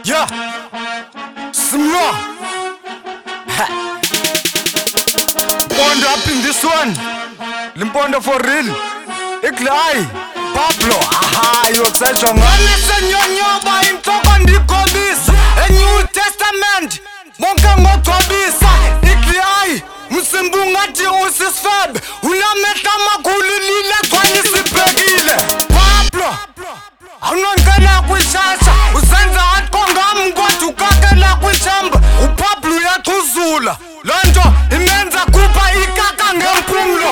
Yeah, Smra. Pondo up in this one. Limpondo for real. Iklai. Pablo. Aha, yo tsacho ngane senyonyoba intoko ndikobisa. A New Testament. Monke ngotobisa. Iklai. Msimbungati usisfebe. Unameta makululile kwani sipekile. Pablo. Awunonkela kwishasha. Usenza atkonga mkwatu kakela kwishamba. Upablo uyathuzula. Lonto imenza kupha ikaka ngempumlo.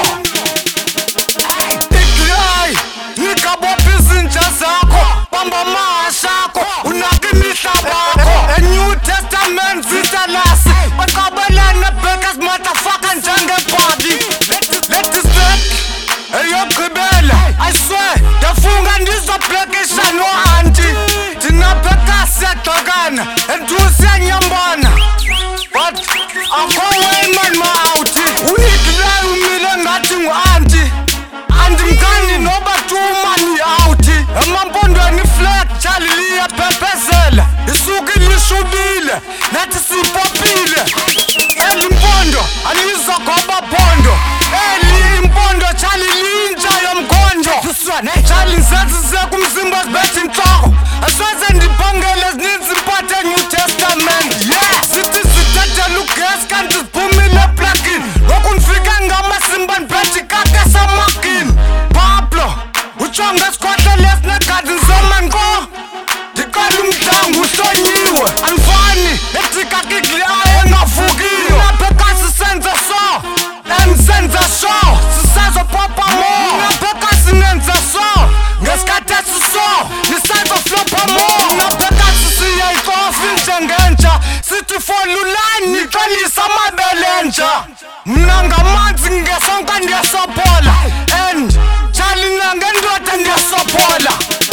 Iklai. Nikabopha izinja zakho. Bamba mahashakho. Unaka imihlabakho. A New Testament zitalasi. Baqabelana beggars motherfucker njengebhadi. Let this back. Eyogqibela. I swear. Ndafunga ndizobhekisha no-anti. Thina beggars siyagxokana. Endusiyanyambana. But akho way man ma-outi. Uyiklai umile ngathi ngu-anti. Andimkani noba tumani outi. Emampondweni flat chaliliya phepezela. Isuku lishubile nathi sipopile. Elimpondo alizogoba phondo. Elimpondo chalilinja yomkhonjo. Chali nsenzise kumzimba sibethe inhloko. Asoze ndibhangele zininzi impathe New Testament. Yeah, sithi sithathela ugesi kanti siphumile eplugini. Lokhu ndifike ngamasimba ndibethe ikaka samakini. Pablo ujonge esikhohlele esinegadi nizoma nko. Ndiqala umdlangu uhlonyiwe. Anifani etikaka igliayo engavukiyo. Lapha ekasi senza so and senza so. Sisazopopa mo. Lapha ekasi nenza so ngesikhathi esiso. Nisazoflopa mo. Lapha ekasi siyayikofa injengentsha. Sithi folulani nixolisa amabelentsha. Mna ngamanzi ngesonka ndiyasopola. And Charlie nangendoda ndiyasopola.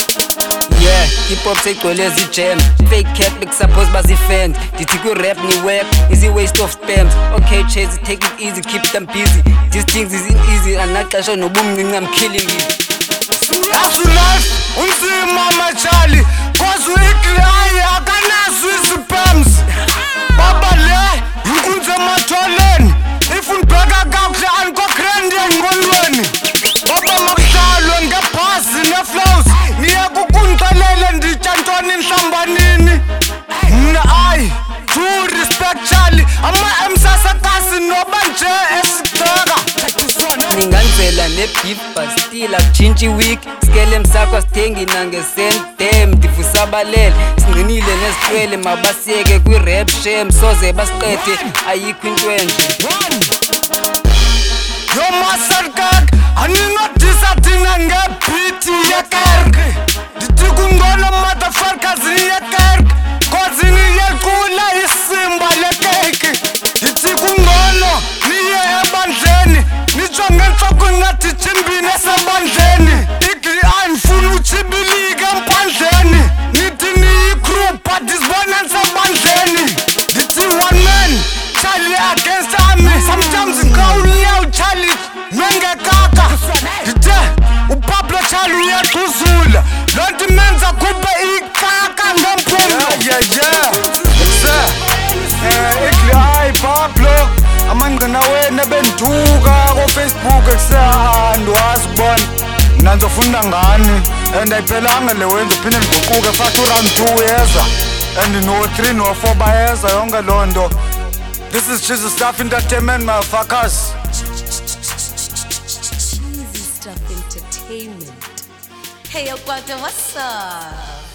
Yeah, hip hop seyigcwele zi-jam. Fake cat bekusuppose bazi-fans. Ndithi kwi-rap ni-web is a-waste of spams. Okay chase, take it easy, keep them busy. These things isn't easy, anaxesha nobumncinci, I'm killing it. Asu life unzima machali. Cause uyiklai akanazo izi-spams. Baba le yinkunzi ematholeni. If undibheka kakuhle andikho-grand engqondweni. Baba makuhlalwe ngebhasi ne-flows. Niyekukundixelele nditya ntoni nhlambanini. Mna ayi true respect Charlie. Ama-emsasekasi noba nje esigceka. Ninganzela ne-beef but still akutshintshi week. Sikelem sakho asithengi nangesent. Damn ndivusabalele. Singqinile nezicwele mabasiyeke kwi-rap shame. Soze basiqede ayikho into enje. Yo maserkak aninodisa thina ngebhiti yekerk. Ndithi kungcono motherfuckers yekerk. Cause niyelqula isimba lekeki. Ndithi kungcono niye ebandleni. Nijonge entloko ngathi chimbini esebandleni. Igli ayifuna uchibilike empandleni. Nithi niyi-crew but isibona nisebandleni. Ndithi one man Charlie against army. Sometimes ngawuliyawu Charlie mengekaka. Ndithe uPablo Charlie uyaxhuzula. Lonto imenza kuphe ikaka ngempumlo. Yeah. Iklai Pablo. Amangqina wena benduka ko-Facebook ekusehandi wasibona. Mna ndizofunda ngani. And ayiphelanga le wenza uphinde ndiguquke fathi u-round 2 yeza. And no-3 no-4 bayeza yonke loo nto. This is Jesus Stuff Entertainment, motherfuckers. Easy Stuff Entertainment. Hey, yo, what's up?